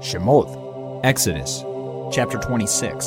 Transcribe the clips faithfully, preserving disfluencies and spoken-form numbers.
Shemoth. Exodus chapter twenty-six.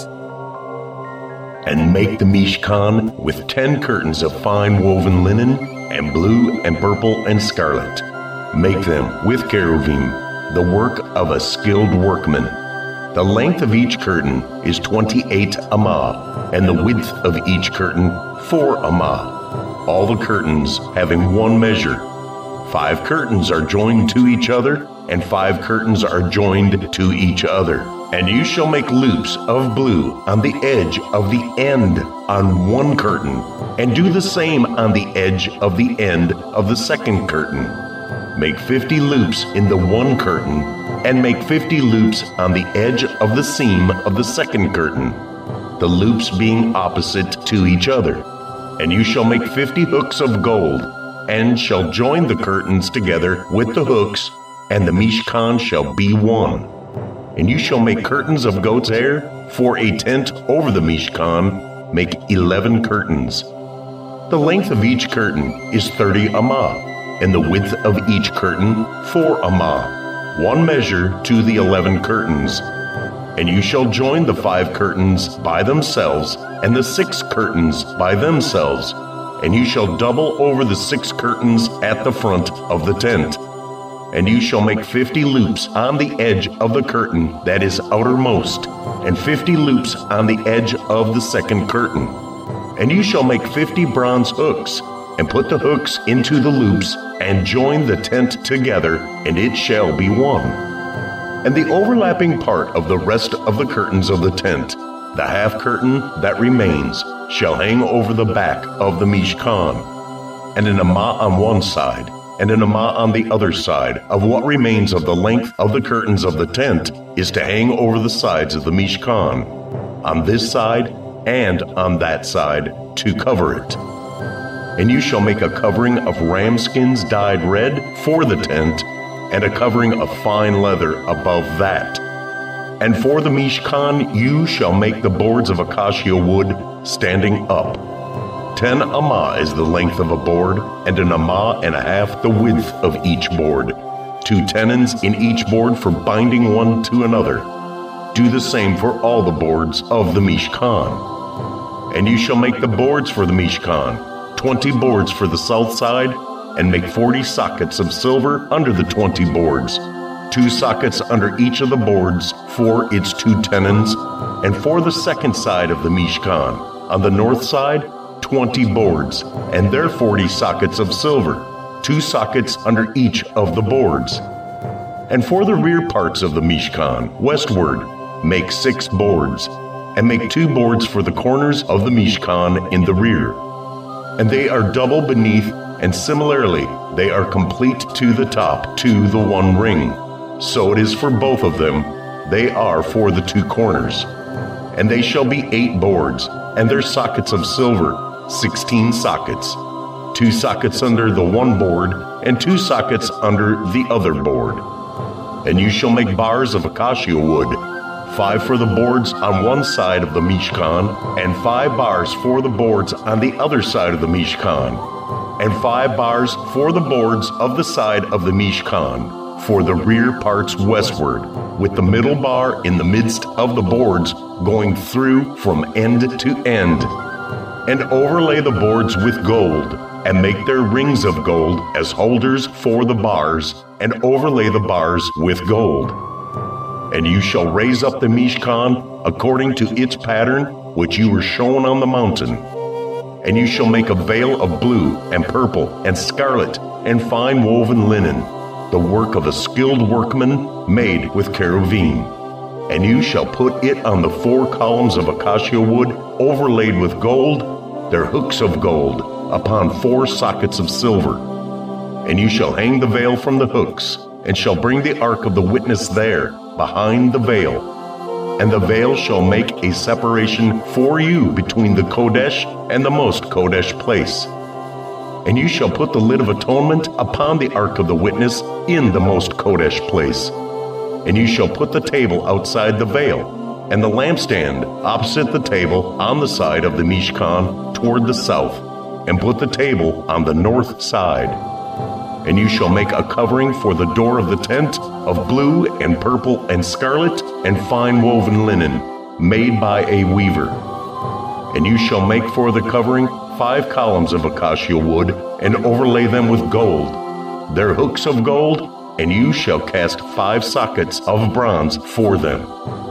And make the Mishkan with ten curtains of fine woven linen, and blue and purple and scarlet. Make them with cherubim, the work of a skilled workman. The length of each curtain is twenty-eight amah, and the width of each curtain four amah. All the curtains having one measure. Five curtains are joined to each other, and five curtains are joined to each other. And you shall make loops of blue on the edge of the end on one curtain, and do the same on the edge of the end of the second curtain. Make fifty loops in the one curtain, and make fifty loops on the edge of the seam of the second curtain, the loops being opposite to each other. And you shall make fifty hooks of gold, and shall join the curtains together with the hooks, and the Mishkan shall be one. And you shall make curtains of goat's hair for a tent over the Mishkan. Make eleven curtains. The length of each curtain is thirty amah, and the width of each curtain four amah, one measure to the eleven curtains. And you shall join the five curtains by themselves, and the six curtains by themselves, and you shall double over the six curtains at the front of the tent. And you shall make fifty loops on the edge of the curtain that is outermost, and fifty loops on the edge of the second curtain. And you shall make fifty bronze hooks, and put the hooks into the loops, and join the tent together, and it shall be one. And the overlapping part of the rest of the curtains of the tent, the half curtain that remains, shall hang over the back of the Mishkan, and an amah on one side, and an amah on the other side of what remains of the length of the curtains of the tent is to hang over the sides of the Mishkan, on this side and on that side, to cover it. And you shall make a covering of ram skins dyed red for the tent, and a covering of fine leather above that. And for the Mishkan you shall make the boards of acacia wood standing up. Ten amah is the length of a board, and an amah and a half the width of each board. Two tenons in each board for binding one to another. Do the same for all the boards of the Mishkan. And you shall make the boards for the Mishkan, twenty boards for the south side, and make forty sockets of silver under the twenty boards, two sockets under each of the boards for its two tenons, and for the second side of the Mishkan, on the north side, twenty boards, and their forty sockets of silver, two sockets under each of the boards. And for the rear parts of the Mishkan, westward, make six boards, and make two boards for the corners of the Mishkan in the rear. And they are double beneath, and similarly they are complete to the top, to the one ring. So it is for both of them, they are for the two corners. And they shall be eight boards, and their sockets of silver, sixteen sockets, two sockets under the one board, and two sockets under the other board. And you shall make bars of acacia wood, five for the boards on one side of the Mishkan, and five bars for the boards on the other side of the Mishkan, and five bars for the boards of the side of the Mishkan, for the rear parts westward, with the middle bar in the midst of the boards going through from end to end. And overlay the boards with gold, and make their rings of gold as holders for the bars, and overlay the bars with gold. And you shall raise up the Mishkan according to its pattern, which you were shown on the mountain. And you shall make a veil of blue, and purple, and scarlet, and fine woven linen, the work of a skilled workman made with cherubim. And you shall put it on the four columns of acacia wood overlaid with gold, their hooks of gold, upon four sockets of silver. And you shall hang the veil from the hooks, and shall bring the ark of the witness there, behind the veil. And the veil shall make a separation for you between the Kodesh and the most Kodesh place. And you shall put the lid of atonement upon the ark of the witness in the most Kodesh place. And you shall put the table outside the veil, and the lampstand opposite the table on the side of the Mishkan toward the south, and put the table on the north side. And you shall make a covering for the door of the tent of blue and purple and scarlet and fine woven linen, made by a weaver. And you shall make for the covering five columns of acacia wood, and overlay them with gold, their hooks of gold, and you shall cast five sockets of bronze for them.